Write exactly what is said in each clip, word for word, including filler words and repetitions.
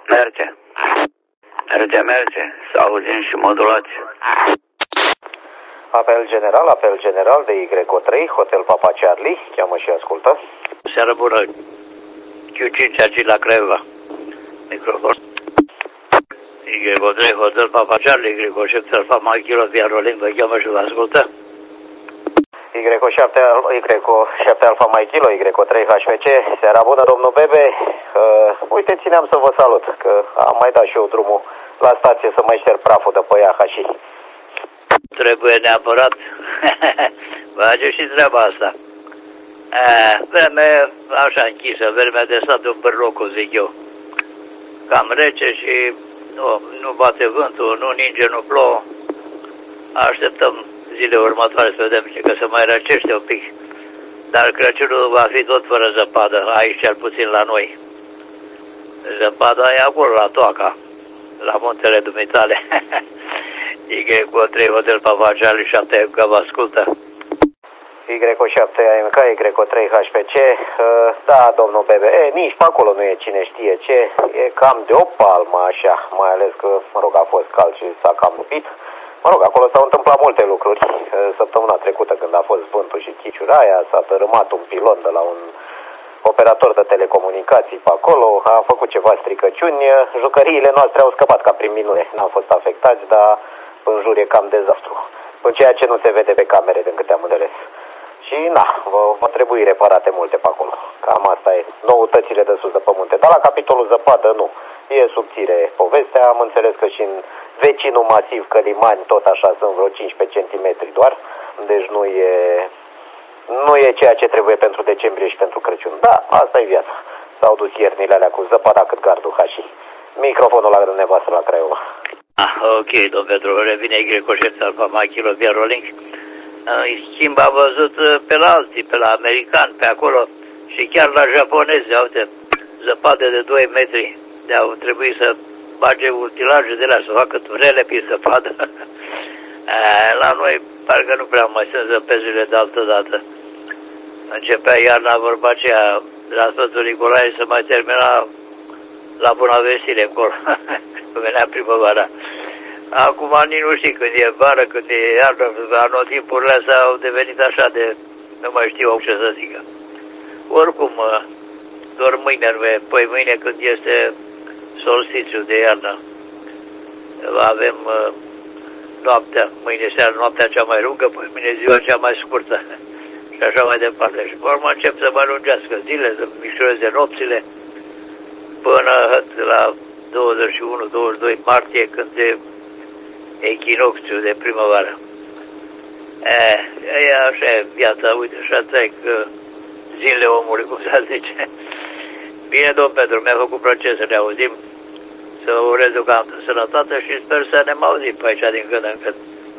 Merge. Merge, merge. Să auzim și modulație. Apel general, apel general de Y O trei, Hotel Papa Charlie. Cheamă și ascultă. Seară bună. Q cinci aici la Craiova. Microfon. Y O trei, Hotel Papa Charlie, Y O șapte Alfa Mike Kilo Via Rolling, vă cheamă și vă ascultă. Y O șapte, Y O șapte Alfa Mike Kilo, Y O trei H F C. Seara bună, domnul Bebe. Uh, uite, țineam să vă salut, că am mai dat și eu drumul la stație să mai șterg praful de pe ea, ca și... Trebuie neapărat. Face și treaba asta. A, vreme așa închisă, vremea de stat un bărlocul, zic eu. Cam rece și nu, nu bate vântul, nu ninge, nu plouă. Așteptăm zile următoare să vedem că se mai răcește un pic. Dar Crăciunul va fi tot fără zăpadă, aici cel puțin la noi. Zăpada e acolo la Toaca, la muntele dumitale. Y O trei Hotel Papa Charlie șapte, că vă ascultă. Y O șapte A M K, Y O trei H P C. Da, domnul Bebe, e, nici pe acolo nu e cine știe ce. E cam de o palmă așa, mai ales că, mă rog, a fost cald și s-a cam lupit. Mă rog, acolo s-au întâmplat multe lucruri. Săptămâna trecută, când a fost vântul și chiciura aia, s-a tărâmat un pilon de la un operator de telecomunicații pe acolo, a făcut ceva stricăciuni. Jucăriile noastre au scăpat ca prin minune, n-au fost afectați, dar în jur e cam dezastru. În ceea ce nu se vede pe camere, din câte am înțeles. Și, na, va trebui reparate multe pe acolo. Cam asta e, noutățile de sus de pe munte. Dar la capitolul zăpadă, nu. E subțire povestea, am înțeles că și în vecinul masiv Călimani, tot așa, sunt vreo cincisprezece centimetri doar. Deci nu e, nu e ceea ce trebuie pentru decembrie și pentru Crăciun. Da, asta e viața. S-au dus iernile alea cu zăpada cât gardul hașii. Microfonul la dumneavoastră la Craiova. Ah, ok, domn Petru, revine Y O șapte Alfa Mike Kilo Via Rolling. În schimb, a văzut pe la alții, pe la americani, pe acolo și chiar la japonezi, uite, zăpadă de doi metri, de-au trebuit să bage utilaje de la să facă turele pe zăpadă. La noi parcă nu prea mai sunt zăpezile de altă dată. Începea iarna vorba aceea la Sfântul Nicolae să mai termina la Bunăvestire încolo, venea primăvara. Acum nici nu știu când e vară, când e iarnă, anotimpurile astea au devenit așa de, nu mai știu ce să zică. Oricum, doar mâine, păi mâine când este solstițiul de iarnă, avem uh, noaptea, mâine seara noaptea cea mai lungă, păi mâine ziua cea mai scurtă și așa mai departe. Și pe urmă încep să mai lungească zile, să mișoreze nopțile până la douăzeci și unu douăzeci și doi martie, când e echinocțiul de primăvară. E, e așa e viața, uite, așa trec uh, zilele omului, cum să zice. Bine, domn Petru, mi-a făcut plăcere să ne auzim, să vă urez o cam de sănătate și sper să ne auzim pe aici din când în când.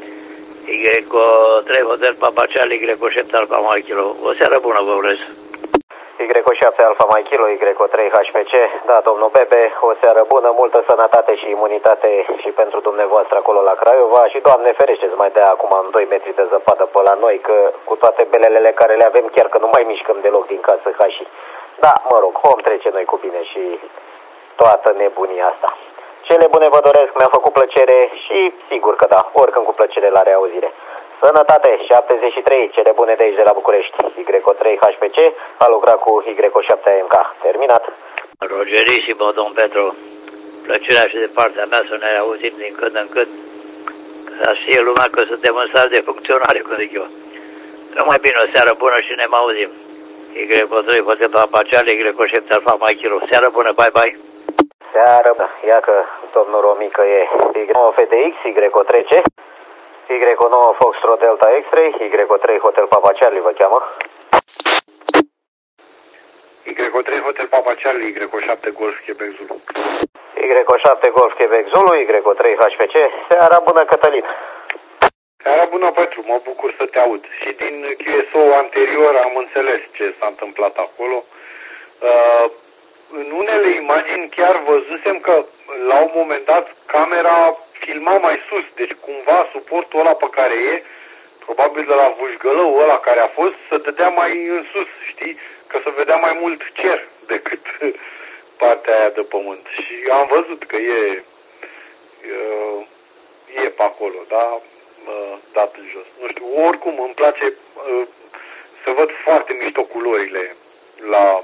Y O trei Hotel Papa Charlie, Y O șapte Alfa Mike Kilo. O seară bună vă urez. Y O șapte Alfa Mike Kilo, Y O trei H P C. Da, domnul Bebe, o seară bună, multă sănătate și imunitate și pentru dumneavoastră acolo la Craiova și Doamne ferește să mai dea acum în doi metri de zăpadă pe la noi, că cu toate belelele care le avem chiar că nu mai mișcăm deloc din casă ca și... Da, mă rog, vom trece noi cu bine și toată nebunia asta. Cele bune vă doresc, mi-a făcut plăcere și sigur că da, oricând cu plăcere la reauzire. Sănătate, șaptezeci și trei, cele bune de aici de la București. Y O trei H P C a lucrat cu Y O șapte A M K. Terminat. Rogerissimo, domn Petru. Plăcerea și de partea mea să ne auzim din când în când. Să știe lumea că suntem în stare de funcționare, cum zic eu. Numai bine, o seară bună și ne auzim. Y O trei Hotel Papa Charlie, Y O șapte Alfa Mike Kilo. Seară bună, bye bye. Seară bună. Ia că domnul Romică e Y nouă F D X, Y O trei C. Y nouă Foxtrot Delta X-Ray, Y O trei Hotel Papa Charlie vă cheamă. Y O trei Hotel Papa Charlie, Y O șapte Golf Quebec Zulu. Y O șapte Golf Quebec Zulu, Y O trei H P C. Seara bună, Cătălin. Seara bună, Petru, mă bucur să te aud. Și din Q S O anterior am înțeles ce s-a întâmplat acolo. Uh, în unele imagini chiar văzusem că la un moment dat camera filma mai sus, deci cumva suportul ăla pe care e, probabil de la vâșgălăul ăla care a fost, să dădea mai în sus, știi? Că să vedea mai mult cer decât partea aia de pământ. Și am văzut că e, e pe acolo, da? Dat în jos. Nu știu, oricum îmi place să văd foarte mișto culorile la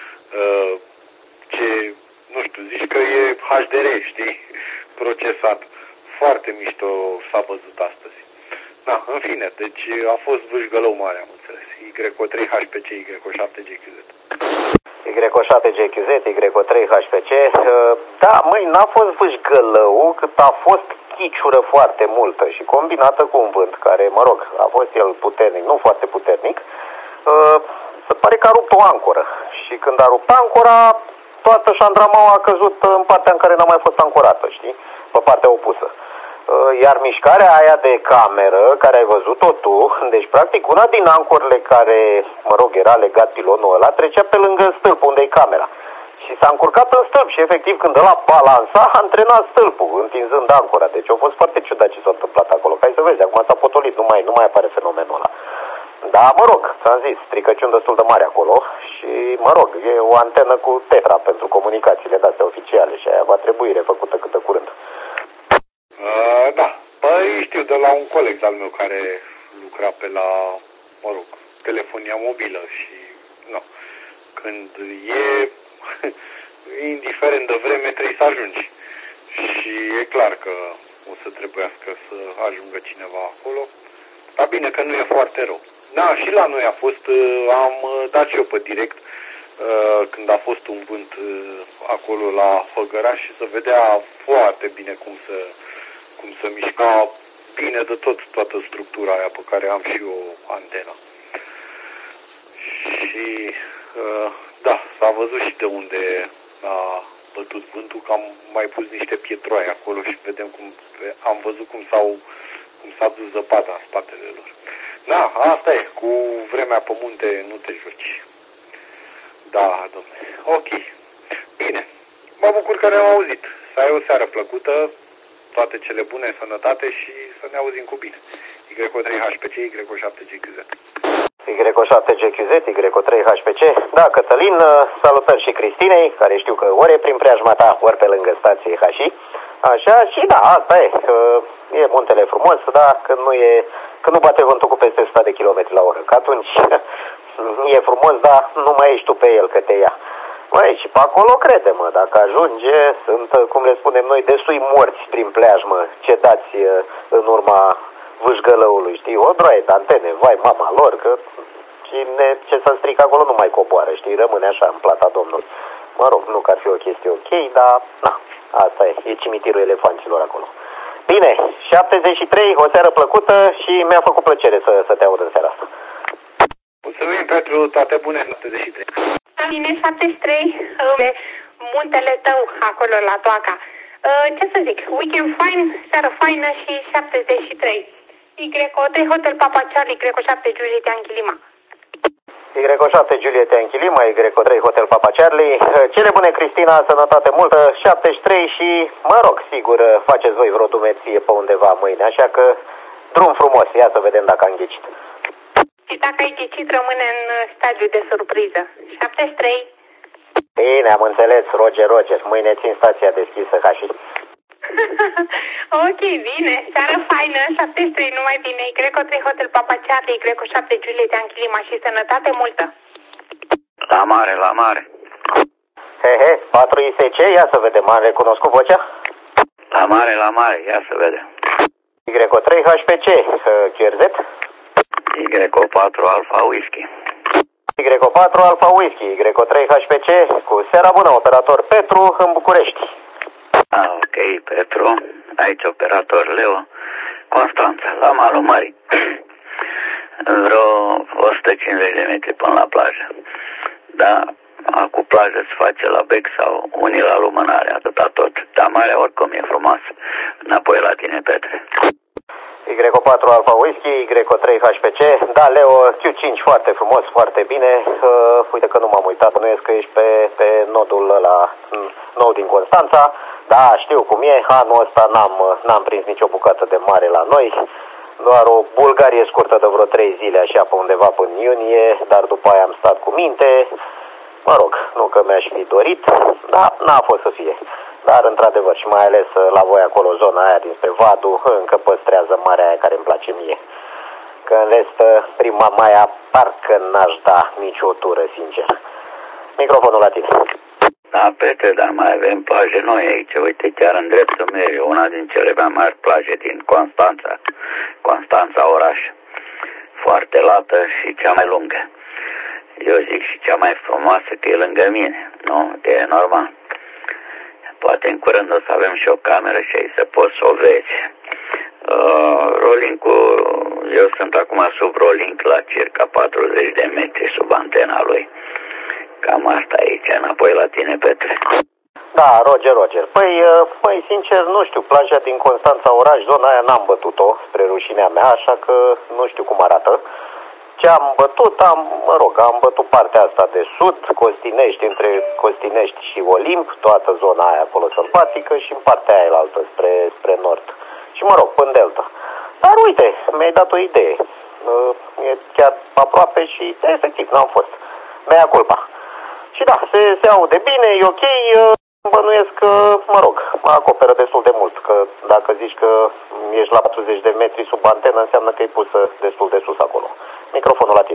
ce, nu știu, zici că e H D R, știi, procesat. Foarte mișto s-a văzut astăzi. Da, în fine, deci a fost vâșgălău mare, am înțeles. Y O trei H P C, Y O șapte G Q Z. Y O șapte G Q Z, Y O trei H P C. Da, măi, n-a fost vâșgălău, cât a fost chiciură foarte multă și combinată cu un vânt care, mă rog, a fost el puternic, nu foarte puternic. Se pare că a rupt o ancoră și când a rupt ancora, toată șandramaua a căzut în partea în care n-a mai fost ancorată, știi? Pe partea opusă. Iar mișcarea aia de cameră, care ai văzut-o tu, deci practic una din ancorele care, mă rog, era legat pilonul ăla, trecea pe lângă stâlpul unde e camera. Și s-a încurcat în stâlp și efectiv când ăla balansa, a antrenat stâlpul, întinzând ancora. Deci a fost foarte ciudat ce s-a întâmplat acolo. Ca să vezi, acum s-a potolit, nu mai, nu mai apare fenomenul ăla. Da, mă rog, ți-am zis, stricăciuni destul de mari acolo și, mă rog, e o antenă cu tetra pentru comunicațiile de-astea oficiale și aia va trebui refăcută cât de curând. Uh, da, păi știu de la un coleg al meu care lucra pe la, mă rog, telefonia mobilă și, nu, când e, indiferent de vreme, trebuie să ajungi. Și e clar că o să trebuiască să ajungă cineva acolo, dar bine că nu e foarte rău. Da, și la noi a fost, am dat și eu pe direct, când a fost un vânt acolo la Făgăraș și se vedea foarte bine cum se, cum se mișca bine de tot toată structura aia pe care am și eu antena. Și da, s-a văzut și de unde a bătut vântul, că am mai pus niște pietroaie acolo și vedem cum, am văzut cum s-au, cum s-a dus zăpada în spatele lor. Da, asta e, cu vremea pe munte nu te joci. Da, domnule, ok. Bine, mă bucur că ne-am auzit. Să ai o seară plăcută, toate cele bune, sănătate și să ne auzim cu bine. Y O trei H P C, Y O șapte G Q Z. Y O șapte G Q Z, Y O trei H P C. Da, Cătălin, salutări și Cristinei, care știu că ori e prin preajma ta, ori pe lângă stației H I. Așa, și da, asta e, că e muntele frumos, da, că nu e, că nu bate vântul cu peste o sută de kilometri la oră, că atunci e frumos, dar nu mai ești tu pe el că te ia. Băi, și pe acolo, crede-mă, dacă ajunge, sunt, cum le spunem noi, destui morți prin preajmă, cedați în urma vâșgălăului, știi, o droaie de antene, vai mama lor, că cine, ce să strică acolo nu mai coboară, știi, rămâne așa în plata Domnului. Mă rog, nu că ar fi o chestie ok, dar, na, asta e, e cimitirul elefanților acolo. Bine, șaptezeci și trei, o seară plăcută și mi-a făcut plăcere să, să te aud în seara asta. Mulțumim pentru toate bune, șaptezeci și trei. Bine, șaptezeci și trei, de muntele tău, acolo la Toaca. Ce să zic, weekend fain, seară faină și șaptezeci și trei. Y O trei Hotel Papa Charlie, Y O șapte Juliet Yankee Lima. Y O șapte Juliet Yankee Lima, Y O trei Hotel Papa Charlie. Cele bune, Cristina, sănătate multă, șaptezeci și trei și, mă rog, sigur, faceți voi vreo dumerție pe undeva mâine, așa că drum frumos, ia să vedem dacă am ghicit. Și dacă ai ghicit, rămâne în stadiu de surpriză. șaptezeci și trei. Bine, am înțeles, Roger, Roger, mâine țin stația deschisă, ca și... Ok, bine, seară faină, șaptezeci și trei, numai bine, Y O trei Hotel Papa Charlie, Y O șapte Juliet Yankee Lima și sănătate multă. La mare, la mare. He, he, patru I S C, ia să vedem, am recunoscut vocea? La mare, la mare, ia să vedem. Y O trei H P C, Q R Z? Y O patru Alpha Whisky. Y O patru Alpha Whisky, Y O trei H P C, cu seara bună, operator Petru în București. Ah, ok, Petru, aici operator Leo, Constanța, la malul mării. Vreo o sută cincizeci de metri până la plajă. Da, acum plajă se face la bec sau unii la lumânare, atâta tot. Dar marea oricum e frumoasă. Înapoi la tine, Petre. Y O patru Alpha Whisky, Y O trei H P C, da, Leo, Q cinci foarte frumos, foarte bine, uh, uite că nu m-am uitat, nu ești că ești pe, pe nodul ăla nou din Constanța, da, știu cum e, anul ăsta n-am, n-am prins nicio bucată de mare la noi, doar o Bulgarie scurtă de vreo trei zile, așa, pe undeva până în iunie, dar după aia am stat cu minte mă rog, nu că mi-aș fi dorit, dar n-a fost să fie. Dar, într-adevăr, și mai ales la voi acolo, zona aia dinspre Vadu, încă păstrează marea aia care îmi place mie. Că în rest, prima Maia, parcă n-aș da nicio tură, sincer. Microfonul la tine. Da, Petre, dar mai avem plaje noi aici. Uite, chiar în dreptul meu, una din cele mai mari plaje din Constanța. Constanța oraș. Foarte lată și cea mai lungă. Eu zic și cea mai frumoasă, că e lângă mine. Nu? E normal. Poate în curând o să avem și o cameră și aici să poți să o vezi. Uh, rolling-ul, eu sunt acum sub rolling la circa patruzeci de metri sub antena lui. Cam asta aici, înapoi la tine, Petre. Da, Roger, Roger. Păi, păi, sincer, nu știu, plaja din Constanța oraș, zona aia n-am bătut-o, spre rușinea mea, așa că nu știu cum arată. Ce am bătut, am, mă rog, am bătut partea asta de sud, Costinești, între Costinești și Olimp, toată zona aia acolo sălbatică și în partea aia altă, spre, spre nord. Și mă rog, până delta. Dar uite, mi-ai dat o idee. E chiar aproape și, efectiv, n-am fost. Mea culpa. Și da, se, se aude bine, e ok, bănuiesc că, mă rog, mă acoperă destul de mult, că dacă zici că ești la patruzeci de metri sub antenă, înseamnă că e pusă destul de sus acolo. Microfonul la tine.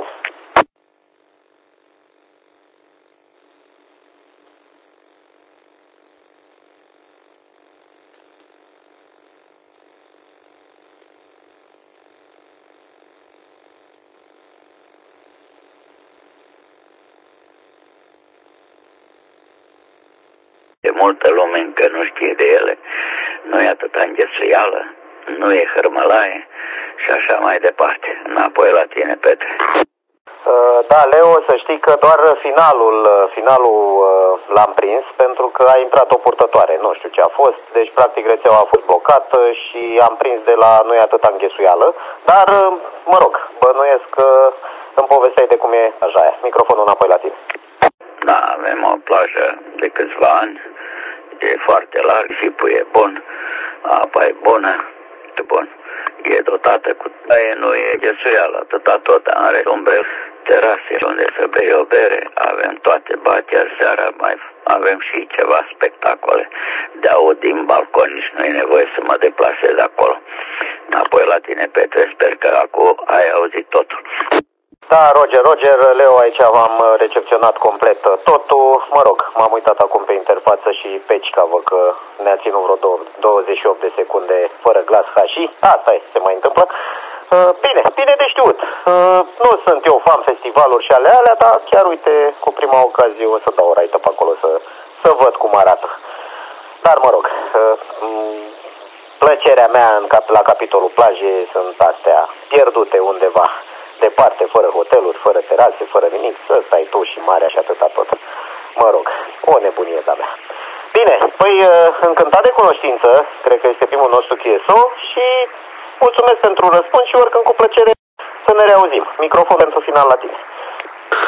De multă lume încă nu știe de ele, nu e atâta înghesuială, nu e hărmălaie și așa mai departe. Înapoi la tine, Petre. Da, Leo, să știi că doar finalul, finalul l-am prins pentru că a intrat o purtătoare, nu știu ce a fost, deci practic rețeaua a fost blocată și am prins de la nu e atâta înghesuială, dar, mă rog, bănuiesc că îmi povesteai de cum e așa aia. Microfonul înapoi la tine. Da, avem o plajă de câțiva ani, e foarte larg, șipul e bun, apa e bună, e bun. E dotată cu taie, nu e ghesuială, atâta tot, are umbre, terase unde să bei o bere, avem toate, batea seara, mai avem și ceva spectacole de aud din balcon, nici nu e nevoie să mă deplasez acolo. Înapoi la tine, Petre, sper că acum ai auzit totul. Da, Roger, Roger, Leo, aici v-am recepționat complet totul. Mă rog, m-am uitat acum pe interfață și pe Cica, văd că ne-a ținut vreo douăzeci și opt de secunde fără glas hashi. Asta e, se mai întâmplă. Bine, bine de știut. Nu sunt eu fan festivaluri și ale alea, dar chiar uite, cu prima ocazie o să dau o raită pe acolo să, să văd cum arată. Dar mă rog, plăcerea mea în cap, la capitolul plaje sunt astea pierdute undeva. Departe, fără hoteluri, fără terase, fără nimic, să stai tu și marea și atâta tot. Mă rog, o nebunie de-a mea. Bine, păi încântat de cunoștință, cred că este primul nostru Q S O și mulțumesc pentru răspuns și oricând cu plăcere să ne reauzim. Microfon pentru final la tine.